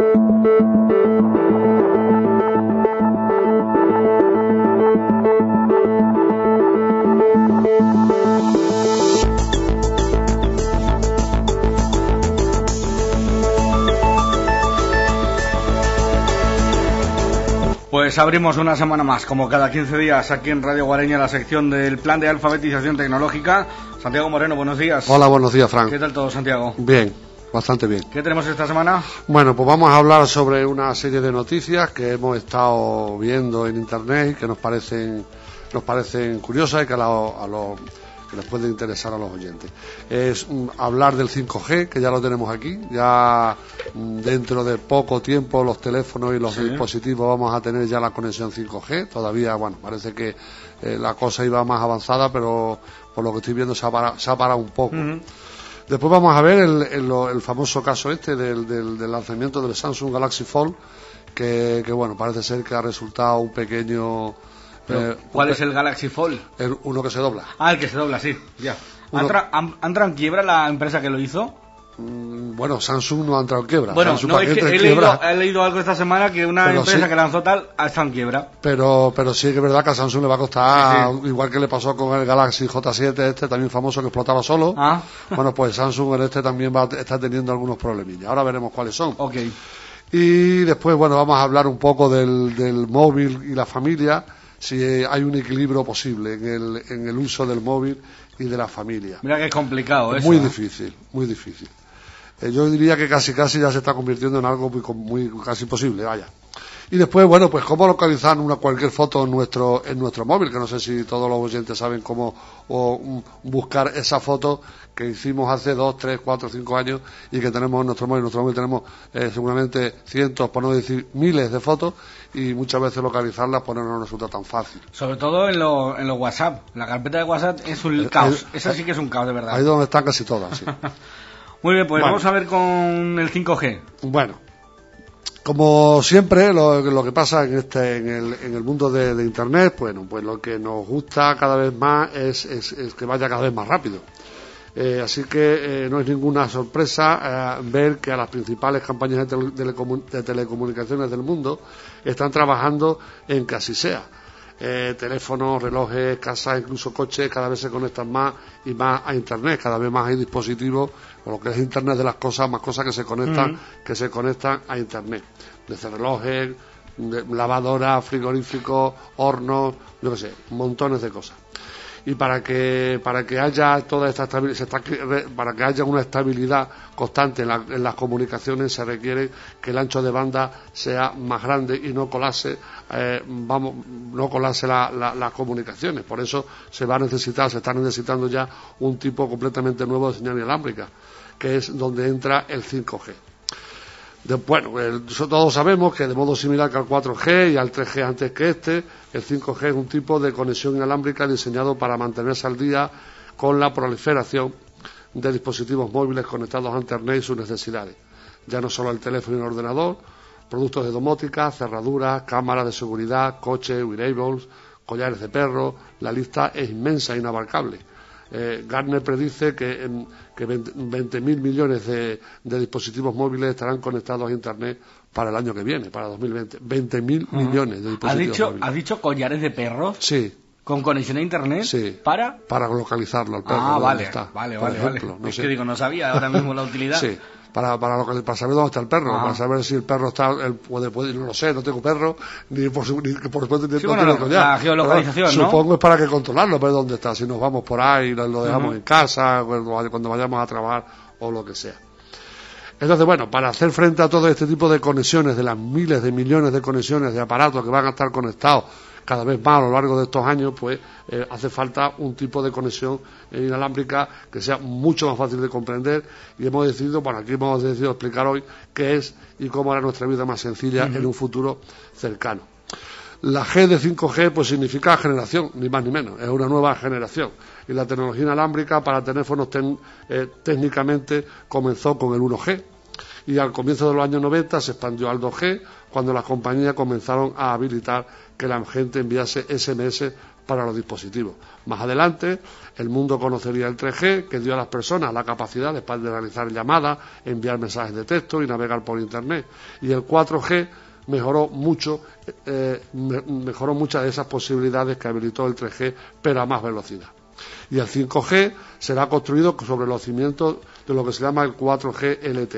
Pues abrimos una semana más, como cada 15 días, aquí en Radio Guareña, la sección del Plan de Alfabetización Tecnológica. Santiago Moreno, buenos días. Hola, buenos días, Fran. ¿Qué tal todo, Santiago? Bien, bastante bien. ¿Qué tenemos esta semana? Bueno, pues vamos a hablar sobre una serie de noticias que hemos estado viendo en Internet y que nos parecen curiosas y que que les puede interesar a los oyentes. Es hablar del 5G, que ya lo tenemos aquí. Ya dentro de poco tiempo los teléfonos y los dispositivos vamos a tener ya la conexión 5G. Todavía, bueno, parece que la cosa iba más avanzada, pero por lo que estoy viendo se ha parado un poco. Después vamos a ver el famoso caso del lanzamiento del Samsung Galaxy Fold, que bueno, parece ser que ha resultado un pequeño... ¿Cuál es el Galaxy Fold? Uno que se dobla. Ah, el que se dobla, sí, ya. ¿Ha entrado en quiebra la empresa que lo hizo? Bueno, Samsung no ha entrado en quiebra. Bueno, Samsung, no, es que he leído algo esta semana que una empresa que lanzó tal ha estado en quiebra. Pero sí que es verdad que a Samsung le va a costar, igual que le pasó con el Galaxy J7, también famoso, que explotaba solo. Bueno, pues Samsung en también está teniendo algunos problemillas. Ahora veremos cuáles son. Okay. Y después, bueno, vamos a hablar un poco del móvil y la familia, si hay un equilibrio posible en el uso del móvil y de la familia. Mira que es complicado eso. Muy difícil, muy difícil. Yo diría que casi ya se está convirtiendo en algo muy casi imposible, vaya. Y después, bueno, pues cómo localizar cualquier foto en nuestro móvil, que no sé si todos los oyentes saben cómo buscar esa foto que hicimos hace 2, 3, 4, 5 años y que tenemos en nuestro móvil. En nuestro móvil tenemos seguramente cientos, por no decir miles de fotos, y muchas veces localizarlas pues no nos resulta tan fácil. Sobre todo en los WhatsApp. La carpeta de WhatsApp es un caos. Esa sí que es un caos, de verdad. Ahí es donde están casi todas, sí. Muy bien, pues vamos a ver con el 5G. Bueno, como siempre, lo que pasa en el mundo de Internet, bueno, pues lo que nos gusta cada vez más es que vaya cada vez más rápido. Así que no es ninguna sorpresa ver que a las principales compañías de telecomunicaciones del mundo están trabajando en que así sea. Teléfonos, relojes, casas, incluso coches, cada vez se conectan más y más a Internet, cada vez más hay dispositivos, o lo que es Internet de las cosas, más cosas que se conectan a Internet, desde relojes, lavadoras, frigoríficos, hornos, yo qué sé, montones de cosas. Y para que haya toda esta estabilidad, para que haya una estabilidad constante en las comunicaciones, se requiere que el ancho de banda sea más grande y no colapse las comunicaciones. Por eso se está necesitando ya un tipo completamente nuevo de señal inalámbrica, que es donde entra el 5G. Bueno, todos sabemos que de modo similar que al 4G y al 3G antes que el 5G es un tipo de conexión inalámbrica diseñado para mantenerse al día con la proliferación de dispositivos móviles conectados a Internet y sus necesidades. Ya no solo el teléfono y el ordenador, productos de domótica, cerraduras, cámaras de seguridad, coches, wearables, collares de perro, la lista es inmensa e inabarcable. Gartner predice que 20.000 millones de dispositivos móviles estarán conectados a Internet para el año que viene, para 2020. 20.000 millones de dispositivos móviles. ¿Has dicho collares de perros? Sí. ¿Con conexión a Internet? Sí. ¿Para localizarlo al perro. Vale. Ejemplo, es que digo, no sabía ahora mismo la utilidad. Sí. Para saber dónde está el perro, para saber si el perro está, no lo sé, no tengo perro, ni por supuesto no tengo collar. La geolocalización, ¿no? Supongo es para que controlarlo, ver dónde está, si nos vamos por ahí, lo dejamos en casa, cuando vayamos a trabajar o lo que sea. Entonces, bueno, para hacer frente a todo este tipo de conexiones, de las miles de millones de conexiones de aparatos que van a estar conectados cada vez más a lo largo de estos años, pues hace falta un tipo de conexión inalámbrica que sea mucho más fácil de comprender, y hemos decidido explicar hoy qué es y cómo hará nuestra vida más sencilla en un futuro cercano. La G de 5G pues significa generación, ni más ni menos, es una nueva generación, y la tecnología inalámbrica para teléfonos técnicamente comenzó con el 1G, y al comienzo de los años 90 se expandió al 2G, cuando las compañías comenzaron a habilitar que la gente enviase SMS para los dispositivos. Más adelante, el mundo conocería el 3G, que dio a las personas la capacidad de realizar llamadas, enviar mensajes de texto y navegar por Internet. Y el 4G mejoró muchas de esas posibilidades que habilitó el 3G, pero a más velocidad. Y el 5G será construido sobre los cimientos de lo que se llama el 4G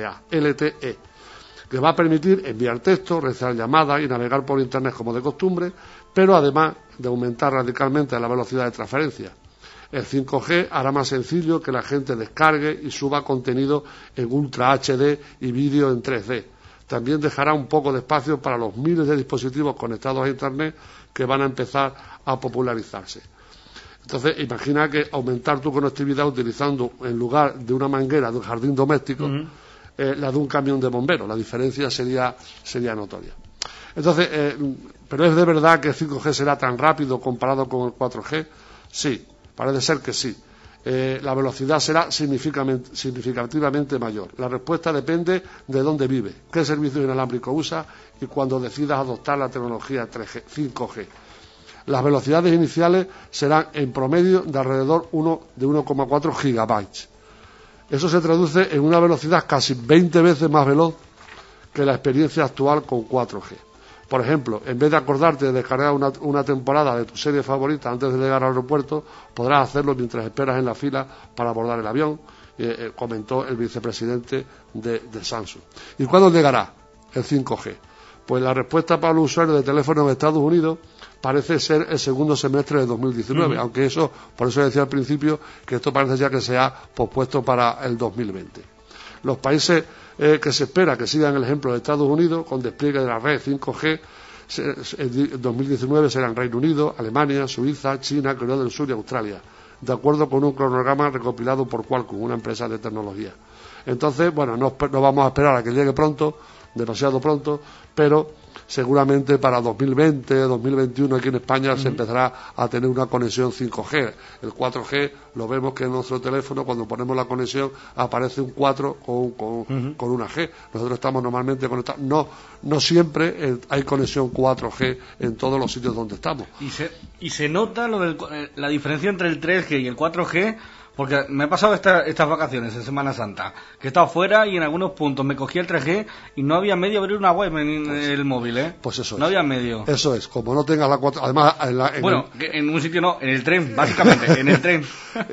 LTE, que va a permitir enviar texto, realizar llamadas y navegar por Internet como de costumbre, pero además de aumentar radicalmente la velocidad de transferencia. El 5G hará más sencillo que la gente descargue y suba contenido en Ultra HD y vídeo en 3D. También dejará un poco de espacio para los miles de dispositivos conectados a Internet que van a empezar a popularizarse. Entonces, imagina que aumentar tu conectividad utilizando, en lugar de una manguera de un jardín doméstico, la de un camión de bomberos. La diferencia sería notoria. Entonces, ¿pero es de verdad que el 5G será tan rápido comparado con el 4G? Sí, parece ser que sí. La velocidad será significativamente mayor. La respuesta depende de dónde vive, qué servicio inalámbrico usa y cuando decidas adoptar la tecnología 5G. Las velocidades iniciales serán en promedio de alrededor de 1,4 gigabytes. Eso se traduce en una velocidad casi 20 veces más veloz que la experiencia actual con 4G. Por ejemplo, en vez de acordarte de descargar una temporada de tu serie favorita antes de llegar al aeropuerto, podrás hacerlo mientras esperas en la fila para abordar el avión, comentó el vicepresidente de Samsung. ¿Y cuándo llegará el 5G? Pues la respuesta para los usuarios de teléfono en Estados Unidos parece ser el segundo semestre de 2019, aunque por eso decía al principio que esto parece ya que se ha pospuesto para el 2020. Los países que se espera que sigan el ejemplo de Estados Unidos con despliegue de la red 5G en 2019 serán Reino Unido, Alemania, Suiza, China, Corea del Sur y Australia, de acuerdo con un cronograma recopilado por Qualcomm, una empresa de tecnología. Entonces, bueno, no vamos a esperar a que llegue pronto, demasiado pronto, pero seguramente para 2020, 2021 aquí en España se empezará a tener una conexión 5G. El 4G lo vemos que en nuestro teléfono cuando ponemos la conexión aparece un 4 con una G. Nosotros estamos normalmente conectados. No siempre hay conexión 4G en todos los sitios donde estamos. Y se nota la diferencia entre el 3G y el 4G. Porque me he pasado estas vacaciones en Semana Santa, que he estado fuera y en algunos puntos me cogí el 3G y no había medio abrir una web en el móvil, ¿eh? Pues eso no había medio. Eso es, como no tengas la 4... Además, en un sitio no, en el tren, básicamente, en el tren.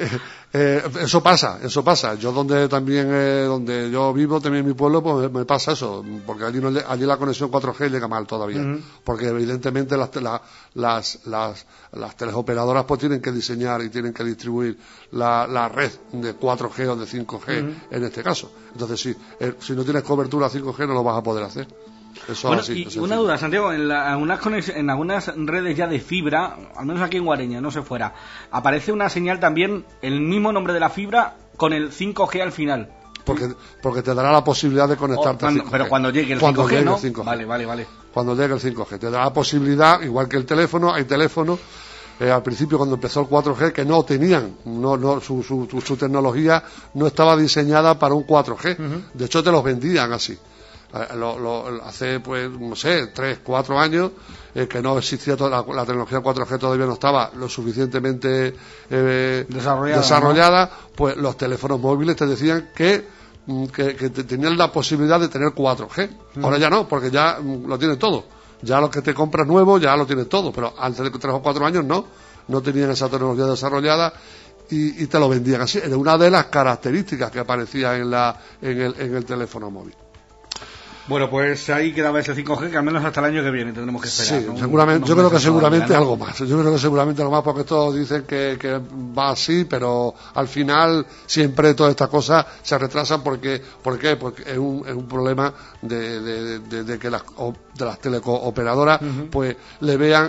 Eso pasa. Yo donde yo vivo, también en mi pueblo, pues me pasa eso, porque allí la conexión 4G llega mal todavía, porque evidentemente las teleoperadoras pues tienen que diseñar y tienen que distribuir la red de 4G o de 5G en este caso. Entonces, si no tienes cobertura 5G no lo vas a poder hacer. Eso bueno, así, y una duda, Santiago, en algunas redes ya de fibra, al menos aquí en Guareña, no sé fuera, aparece una señal también, el mismo nombre de la fibra con el 5G al final. Porque te dará la posibilidad de conectarte al 5G. Pero cuando llegue el 5G, ¿no? El 5G. Vale. Cuando llegue el 5G. Te dará la posibilidad, igual que el teléfono, hay teléfonos, al principio cuando empezó el 4G, que no tenían, su tecnología no estaba diseñada para un 4G. De hecho, te los vendían así. Hace, pues, no sé, 3, 4 años, que no existía la tecnología 4G, todavía no estaba lo suficientemente desarrollada, pues los teléfonos móviles te decían que tenían la posibilidad de tener 4G. Ahora ya no, porque ya lo tienen todo. Ya lo que te compras nuevo, ya lo tienes todo, pero antes de 3 o 4 años no tenían esa tecnología desarrollada y te lo vendían así. Era una de las características que aparecía en el teléfono móvil. Bueno, pues ahí quedaba ese 5G que al menos hasta el año que viene tendremos que esperar. Sí, seguramente, yo creo que seguramente algo más. Yo creo que seguramente algo más porque todos dicen que va así, pero al final siempre todas estas cosas se retrasan porque es un problema de que las telecooperadoras pues le vean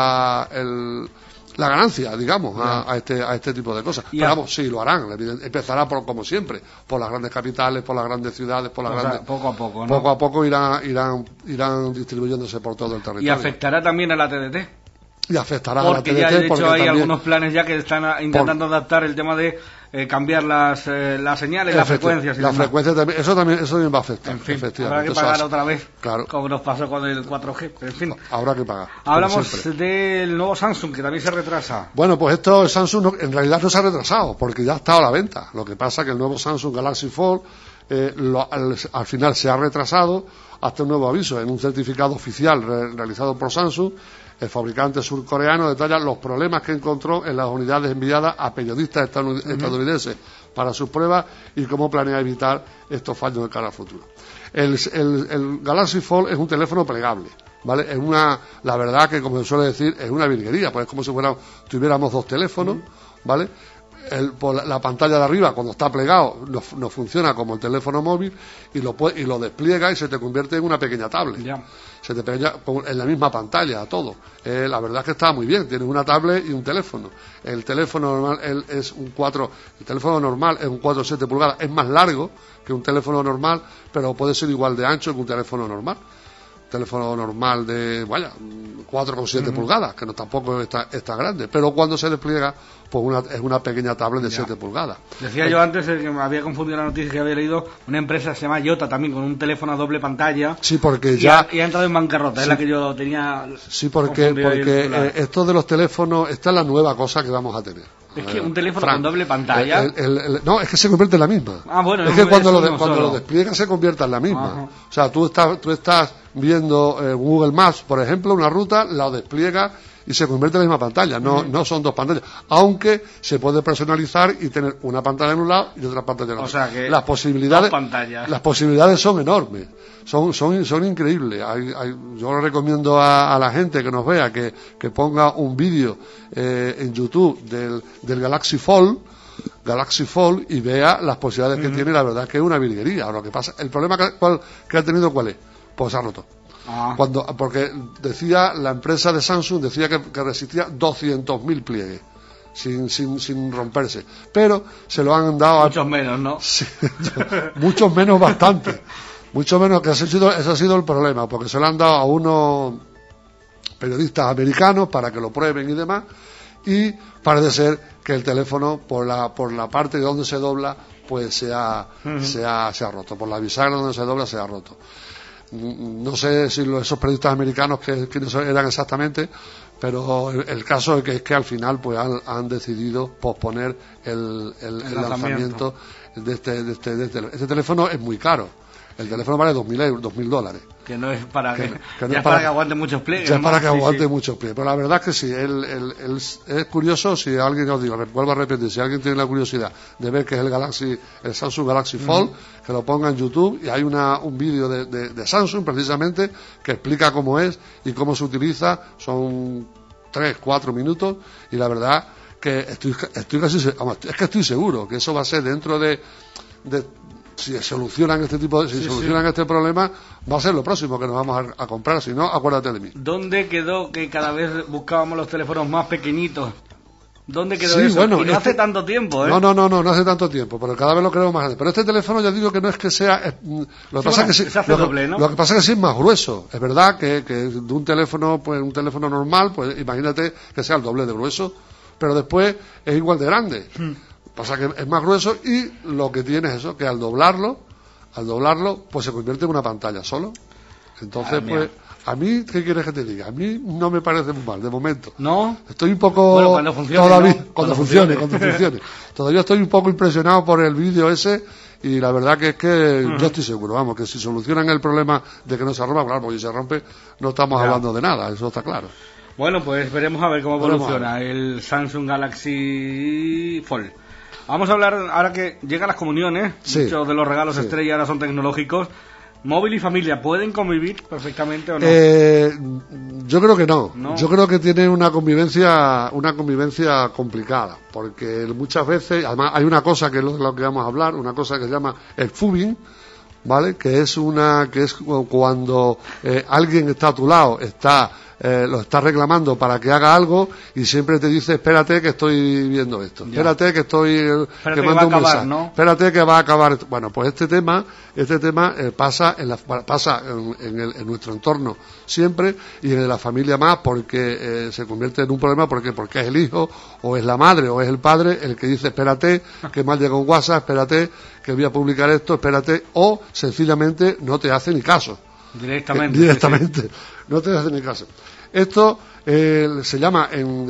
la ganancia, digamos, a este tipo de cosas. Pero vamos, sí, lo harán. Empezará como siempre, por las grandes capitales, por las grandes ciudades, poco a poco, ¿no? Poco a poco irán distribuyéndose por todo el territorio. Y afectará también a la TDT. Y afectará porque a la TDT. Ya, de hecho, hay algunos planes ya que están intentando adaptar el tema de cambiar las señales, las frecuencias. La frecuencia también, eso también va a afectar. En fin, efectivamente. habrá que pagar otra vez, claro, como nos pasó con el 4G. En fin, habrá que pagar. Hablamos del nuevo Samsung, que también se retrasa. Bueno, pues el Samsung en realidad no se ha retrasado, porque ya ha estado a la venta. Lo que pasa es que el nuevo Samsung Galaxy Fold al final se ha retrasado hasta un nuevo aviso en un certificado oficial realizado por Samsung. El fabricante surcoreano detalla los problemas que encontró en las unidades enviadas a periodistas estadounidenses para sus pruebas y cómo planea evitar estos fallos de cara al futuro. El Galaxy Fold es un teléfono plegable, ¿vale? La verdad que, como se suele decir, es una virguería, pues es como si tuviéramos dos teléfonos, ¿vale? Por la pantalla de arriba, cuando está plegado, no funciona como el teléfono móvil y lo despliega y se te convierte en una pequeña tablet. Ya. Se te pega en la misma pantalla todo. La verdad es que está muy bien. Tienes una tablet y un teléfono. El teléfono normal es un 4,7 pulgadas. Es más largo que un teléfono normal, pero puede ser igual de ancho que un teléfono normal. Teléfono normal de 4,7 pulgadas, que no tampoco está grande, pero cuando se despliega pues es una pequeña tablet de 7 pulgadas. Decía yo antes que me había confundido la noticia que había leído, una empresa que se llama Yota también, con un teléfono a doble pantalla. Sí, porque y ha entrado en bancarrota, es la que yo tenía. Sí, porque esto de los teléfonos, esta es la nueva cosa que vamos a tener. Es que un teléfono con doble pantalla. No, es que se convierte en la misma. Bueno, es que cuando lo despliegas se convierte en la misma. Ajá. O sea, tú estás viendo Google Maps, por ejemplo, una ruta, la despliegas y se convierte en la misma pantalla. No son dos pantallas. Aunque se puede personalizar y tener una pantalla en un lado y otra pantalla en el otro. O sea que las posibilidades son enormes. Son increíbles. Yo le recomiendo a la gente que nos vea que ponga un vídeo en YouTube del Galaxy Fold y vea las posibilidades que tiene. La verdad es que es una virguería. Lo que pasa, el problema que ha tenido, ¿cuál es? Pues se ha roto. Porque decía la empresa de Samsung decía que resistía 200.000 pliegues sin romperse, pero se lo han dado muchos menos, ¿no? Sí, muchos menos, bastante, mucho menos, que ese ha sido el problema, porque se lo han dado a unos periodistas americanos para que lo prueben y demás, y parece ser que el teléfono por la parte de donde se dobla pues se ha roto, por la bisagra donde se dobla se ha roto. No sé si esos periodistas americanos quiénes eran exactamente, pero el caso es que al final pues han decidido posponer el lanzamiento de este teléfono. Es muy caro. El teléfono vale $2.000. Que no es para que aguante muchos pliegues. Ya es para que aguante muchos pliegues. Pero la verdad es que sí, es curioso. Si alguien, os digo, vuelvo a repetir, si alguien tiene la curiosidad de ver qué es el Samsung Galaxy Fold, que lo ponga en YouTube, y hay un vídeo de Samsung precisamente que explica cómo es y cómo se utiliza. Son 3-4 minutos y la verdad que estoy seguro que eso va a ser dentro de si solucionan este problema, va a ser lo próximo que nos vamos a comprar. Si no, acuérdate de mí. ¿Dónde quedó que cada vez buscábamos los teléfonos más pequeñitos? ¿Dónde quedó sí, eso? Bueno, y no hace tanto tiempo, ¿eh? No hace tanto tiempo, pero cada vez lo queremos más grande. Pero este teléfono, ya digo que no es que sea... Lo que pasa es que sí es más grueso. Es verdad que de un teléfono normal, pues imagínate que sea el doble de grueso, pero después es igual de grande. Pasa que es más grueso y lo que tiene es eso, que al doblarlo, pues se convierte en una pantalla solo. Entonces, pues, a mí, ¿qué quieres que te diga? A mí no me parece muy mal, de momento. ¿No? Estoy un poco... Bueno, cuando funcione, todavía, ¿no? cuando funcione. Todavía estoy un poco impresionado por el vídeo ese y la verdad que es que yo estoy seguro, vamos, que si solucionan el problema de que no se rompa, claro, porque si se rompe no estamos hablando de nada, eso está claro. Bueno, pues veremos a ver cómo evoluciona el Samsung Galaxy Fold. Vamos a hablar, ahora que llegan las comuniones, muchos de los regalos estrella ahora son tecnológicos. ¿Móvil y familia pueden convivir perfectamente o no? Yo creo que no. Yo creo que tienen una convivencia complicada, porque muchas veces, además hay una cosa que es lo que vamos a hablar, una cosa que se llama el fubbing, ¿vale? Que es cuando alguien está a tu lado, está lo estás reclamando para que haga algo y siempre te dice espérate que estoy viendo esto, espérate que estoy que mando un mensaje, ¿no? Espérate que va a acabar esto. Bueno, pues este tema pasa en nuestro entorno siempre y en la familia más, porque se convierte en un problema porque es el hijo o es la madre o es el padre el que dice espérate que me ha llegado un WhatsApp, espérate que voy a publicar esto, espérate, o sencillamente no te hace ni caso. Directamente. Sí. No te hace ni caso. Esto se llama, en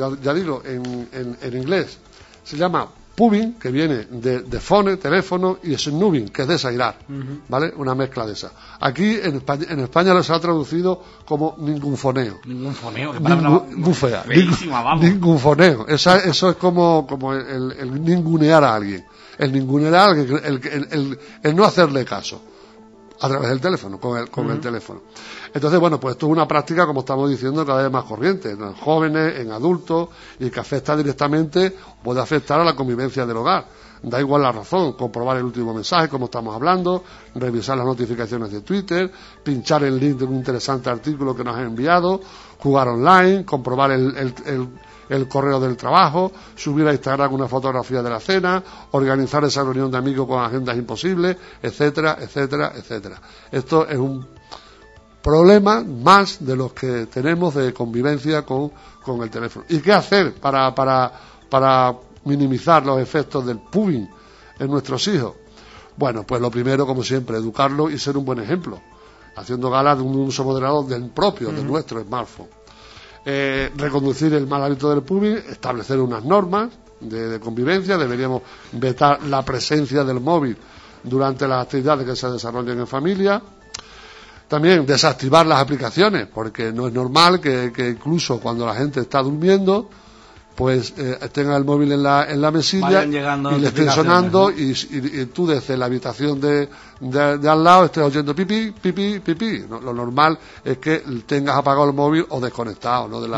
inglés, se llama pubbing, que viene de phone, teléfono, y snoobing, que es desairar, ¿vale? Una mezcla de esas. Aquí en España lo se ha traducido como ningunfoneo. Ningunfoneo, qué palabra fea. Ningunfoneo. Eso es como el ningunear a alguien. El ningunear a alguien, el no hacerle caso. A través del teléfono, con el teléfono. Entonces, bueno, pues esto es una práctica, como estamos diciendo, cada vez más corriente, en jóvenes, en adultos, y que afecta directamente, puede afectar a la convivencia del hogar. Da igual la razón, comprobar el último mensaje, como estamos hablando, revisar las notificaciones de Twitter, pinchar el link de un interesante artículo que nos ha enviado, jugar online, comprobar el correo del trabajo, subir a Instagram una fotografía de la cena, organizar esa reunión de amigos con agendas imposibles, etcétera, etcétera, etcétera. Esto es un problema más de los que tenemos de convivencia con el teléfono. ¿Y qué hacer para minimizar los efectos del pubbing en nuestros hijos? Bueno, pues lo primero, como siempre, educarlo y ser un buen ejemplo, haciendo gala de un uso moderado del nuestro smartphone. Reconducir el mal hábito del pubbing, establecer unas normas de convivencia, deberíamos vetar la presencia del móvil durante las actividades que se desarrollen en familia. También desactivar las aplicaciones, porque no es normal que incluso cuando la gente está durmiendo, pues tenga el móvil en la mesilla y le estén sonando, ¿no? y tú desde la habitación de al lado estés oyendo pipí, pipí, pipí. No, lo normal es que tengas apagado el móvil o desconectado, ¿no?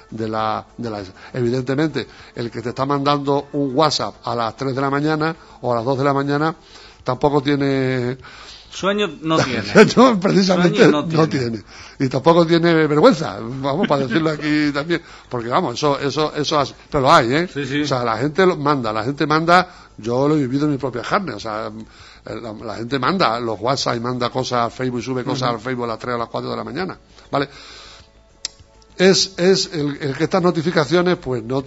Evidentemente, el que te está mandando un WhatsApp a las 3 de la mañana o a las 2 de la mañana tampoco tiene... Sueño no tiene. No, precisamente no tiene. Y tampoco tiene vergüenza, vamos, para decirlo aquí también. Porque vamos, eso pero lo hay, ¿eh? Sí. O sea, la gente manda, yo lo he vivido en mi propia carne, o sea, la gente manda los WhatsApp y manda cosas al Facebook y sube cosas al Facebook a las 3 o a las 4 de la mañana, ¿vale? Es el que estas notificaciones, pues no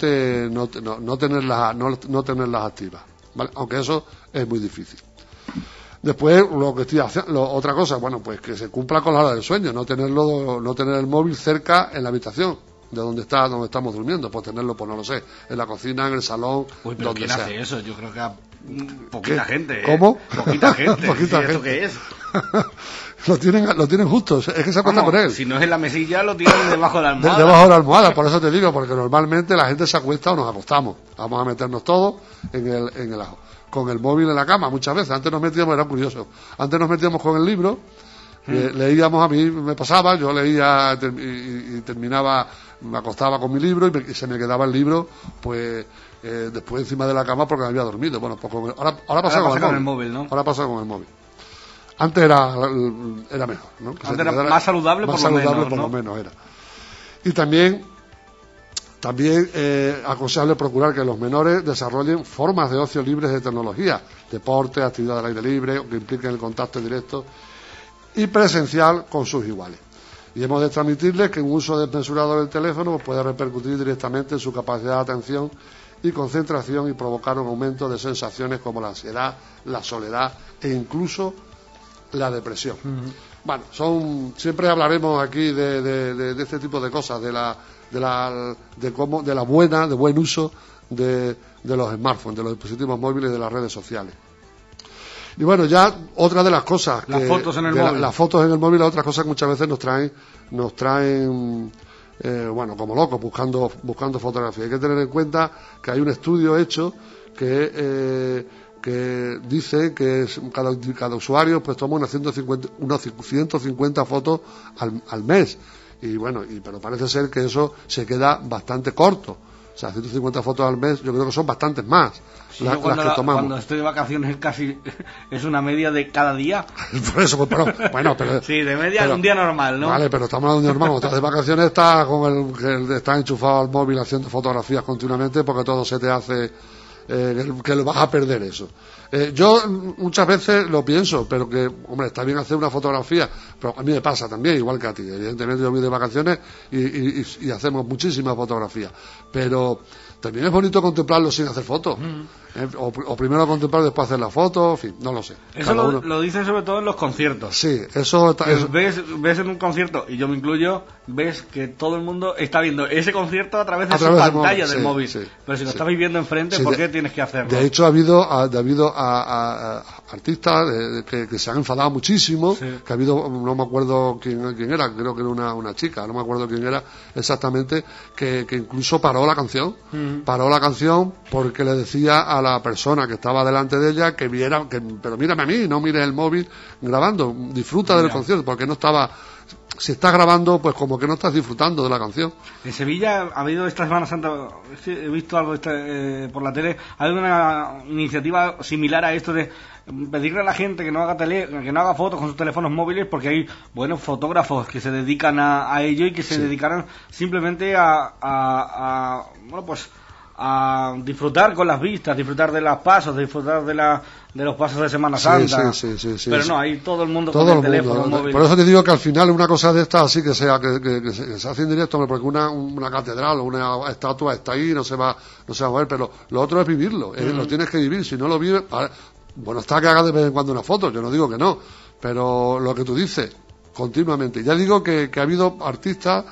tenerlas activas, ¿vale? Aunque eso es muy difícil. Después, lo que estoy haciendo, otra cosa, bueno, pues que se cumpla con la hora del sueño, no tener el móvil cerca en la habitación de donde estamos durmiendo, pues tenerlo, pues no lo sé, en la cocina, en el salón, uy, pero donde ¿quién sea. hace eso? Yo creo que poquita gente. ¿Cómo? Poquita gente. Poquita gente. ¿Esto qué es? Lo tienen justo, es que se acuesta con él. Si no es en la mesilla, lo tienen debajo de la almohada. Debajo de la almohada, por eso te digo, porque normalmente la gente se acuesta o nos acostamos. Vamos a meternos todos en el ajo. Con el móvil en la cama, muchas veces. Antes nos metíamos, era curioso, antes nos metíamos con el libro, leíamos, a mí me pasaba, yo leía y terminaba, me acostaba con mi libro y se me quedaba el libro, pues después encima de la cama porque me había dormido. Bueno, pues ahora pasa con el móvil, ¿no? Ahora pasa con el móvil. Antes era mejor, ¿no? Antes era más saludable, por lo menos era. Y también aconsejable procurar que los menores desarrollen formas de ocio libres de tecnología, deporte, actividad al aire libre, que impliquen el contacto directo y presencial con sus iguales. Y hemos de transmitirles que un uso desmesurado del teléfono puede repercutir directamente en su capacidad de atención y concentración y provocar un aumento de sensaciones como la ansiedad, la soledad e incluso la depresión. Bueno, siempre hablaremos aquí de este tipo de cosas, de buen uso de los smartphones, de los dispositivos móviles y de las redes sociales. Y bueno, ya otra de las cosas, las fotos en el móvil. Las fotos en el móvil, otras cosas que muchas veces nos traen bueno, como locos buscando fotografías. Hay que tener en cuenta que hay un estudio hecho que dice que cada usuario pues toma unas 150 fotos al mes. Y bueno, pero parece ser que eso se queda bastante corto. O sea, 150 fotos al mes, yo creo que son bastantes más Sí, las que tomamos. Cuando estoy de vacaciones casi es una media de cada día. Por eso, bueno, pero... Sí, de media un día normal, ¿no? Vale, pero estamos hablando de un día normal. Cuando estás de vacaciones estás enchufado al móvil haciendo fotografías continuamente porque todo se te hace... que lo vas a perder eso. Yo muchas veces lo pienso, pero que, hombre, está bien hacer una fotografía, pero a mí me pasa también, igual que a ti. Evidentemente yo voy de vacaciones y hacemos muchísimas fotografías, pero también es bonito contemplarlo sin hacer fotos. O primero contemplar, después hacer la foto, en fin, no lo sé. Eso lo dicen sobre todo en los conciertos. Sí, eso... Ves en un concierto, y yo me incluyo, ves que todo el mundo está viendo ese concierto a través de su pantalla del móvil. Sí, pero si lo estáis viendo enfrente, ¿por qué tienes que hacerlo? De hecho, ha habido a artistas que se han enfadado muchísimo, que ha habido, no me acuerdo quién era, creo que era una chica, no me acuerdo quién era exactamente, que incluso paró la canción porque le decía a la persona que estaba delante de ella que viera, pero mírame a mí, no mires el móvil grabando, disfruta del concierto, porque no estaba... Si estás grabando, pues como que no estás disfrutando de la canción. En Sevilla ha habido esta Semana Santa, he visto algo por la tele, hay una iniciativa similar a esto de pedirle a la gente que no haga fotos con sus teléfonos móviles, porque hay buenos fotógrafos que se dedican a ello y que se dedicaran simplemente a disfrutar con las vistas, disfrutar de los pasos, disfrutar de los pasos de Semana Santa. Sí, pero no, ahí todo el mundo con el teléfono móvil. Por eso te digo que al final una cosa de estas así que se hace en directo, porque una catedral o una estatua está ahí, no se va a mover, pero lo otro es vivirlo, lo tienes que vivir. Si no lo vives, bueno, está que hagas de vez en cuando una foto, yo no digo que no, pero lo que tú dices continuamente. Ya digo que ha habido artistas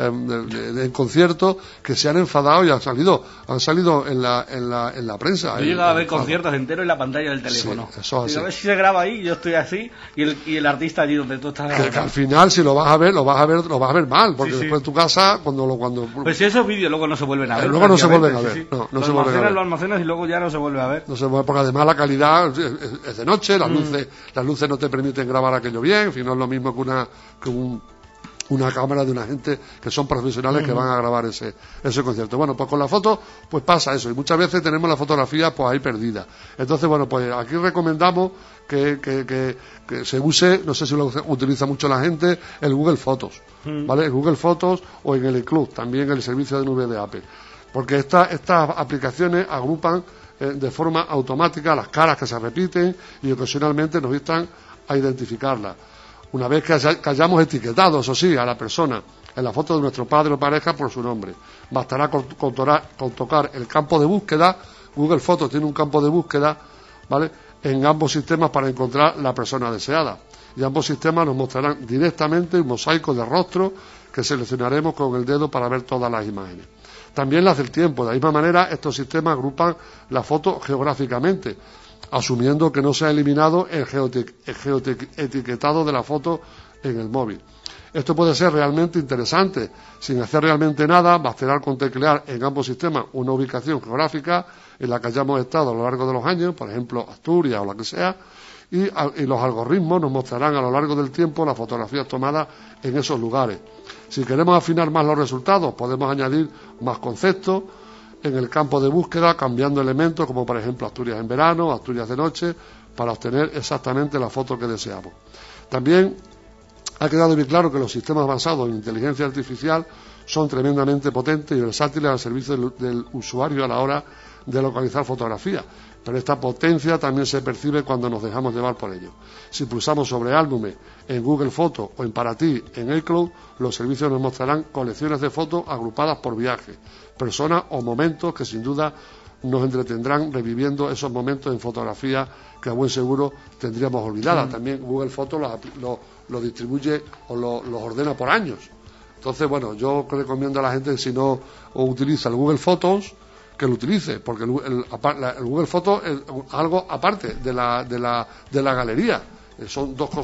en conciertos que se han enfadado y han salido en la prensa. Yo he llegado a ver conciertos enteros en la pantalla del teléfono. Sí, eso así. A ver si se graba ahí, yo estoy así y el artista allí donde tú estás. Que al final si lo vas a ver mal, porque después en tu casa cuando pues si esos vídeos luego no se vuelven a ver. Luego no se vuelven a ver. No se vuelven a ver. Lo almacenas y luego ya no se vuelve a ver. No se vuelve, porque además la calidad es de noche, las luces no te permiten grabar aquello bien, en fin, no es lo mismo que una cámara de una gente que son profesionales que van a grabar ese concierto. Bueno, pues con la foto pues pasa eso, y muchas veces tenemos la fotografía pues ahí perdida. Entonces, bueno, pues aquí recomendamos que se use, no sé si lo utiliza mucho la gente, el Google Fotos, ¿vale? El Google Fotos o en el iCloud, también el servicio de nube de Apple. Porque estas aplicaciones agrupan de forma automática las caras que se repiten y ocasionalmente nos instan a identificarlas. Una vez que hayamos etiquetado, eso sí, a la persona en la foto de nuestro padre o pareja por su nombre, bastará con tocar el campo de búsqueda. Google Fotos tiene un campo de búsqueda, ¿vale?, en ambos sistemas para encontrar la persona deseada. Y ambos sistemas nos mostrarán directamente un mosaico de rostro que seleccionaremos con el dedo para ver todas las imágenes. También las del tiempo. De la misma manera, estos sistemas agrupan la foto geográficamente, asumiendo que no se ha eliminado el geoetiquetado de la foto en el móvil. Esto puede ser realmente interesante. Sin hacer realmente nada, bastará con teclear en ambos sistemas una ubicación geográfica en la que hayamos estado a lo largo de los años, por ejemplo Asturias o la que sea, y los algoritmos nos mostrarán a lo largo del tiempo las fotografías tomadas en esos lugares. Si queremos afinar más los resultados, podemos añadir más conceptos en el campo de búsqueda, cambiando elementos como por ejemplo Asturias en verano, Asturias de noche, para obtener exactamente la foto que deseamos. También ha quedado bien claro que los sistemas basados en inteligencia artificial son tremendamente potentes y versátiles al servicio del usuario a la hora de localizar fotografías, pero esta potencia también se percibe cuando nos dejamos llevar por ello. Si pulsamos sobre álbumes en Google Fotos o en Para ti en iCloud, los servicios nos mostrarán colecciones de fotos agrupadas por viaje, personas o momentos que sin duda nos entretendrán reviviendo esos momentos en fotografía que a buen seguro tendríamos olvidadas. También Google Fotos lo distribuye o los ordena por años. Entonces, bueno, yo recomiendo a la gente que si no utiliza el Google Fotos, que lo utilice, porque el Google Fotos es algo aparte de la galería. Son dos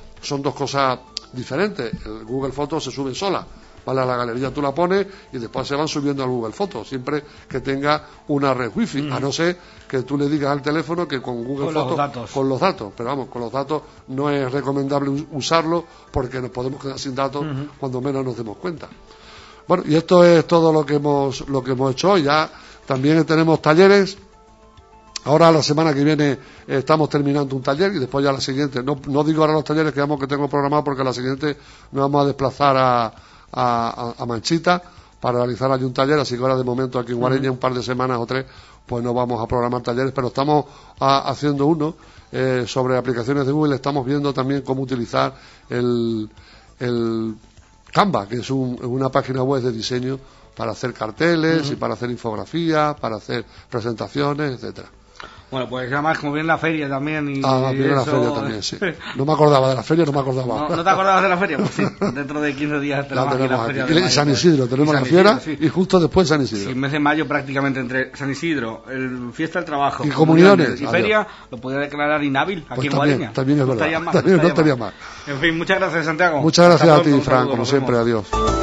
cosas diferentes. El Google Fotos se sube sola, ¿vale? A la galería tú la pones y después se van subiendo al Google Fotos, siempre que tenga una red wifi, a no ser que tú le digas al teléfono que con Google Fotos con los datos, pero vamos, con los datos no es recomendable usarlo porque nos podemos quedar sin datos cuando menos nos demos cuenta. Bueno, y esto es todo lo que hemos hecho hoy. Ya también tenemos talleres. Ahora la semana que viene estamos terminando un taller y después ya la siguiente. No digo ahora los talleres que tengo programado, porque la siguiente nos vamos a desplazar a Manchita para realizar allí un taller, así que ahora de momento aquí en Guareña, un par de semanas o 3, pues no vamos a programar talleres, pero estamos haciendo uno sobre aplicaciones de Google. Estamos viendo también cómo utilizar el Canva, que es una página web de diseño para hacer carteles y para hacer infografías, para hacer presentaciones, etcétera. Bueno, pues además como viene la feria también y viene la feria también, sí. No me acordaba de la feria, no me acordaba. ¿No te acordabas de la feria? Pues sí, dentro de 15 días la tenemos feria aquí. de mayo, San Isidro, tenemos la fiera y justo después San Isidro. Sí, el mes de mayo prácticamente entre San Isidro, el Fiesta del Trabajo y comuniones y feria, lo podría declarar inhábil aquí pues en Guareña. También es verdad. No estaría mal. En fin, muchas gracias, Santiago. Muchas gracias a ti, Fran, como siempre, adiós.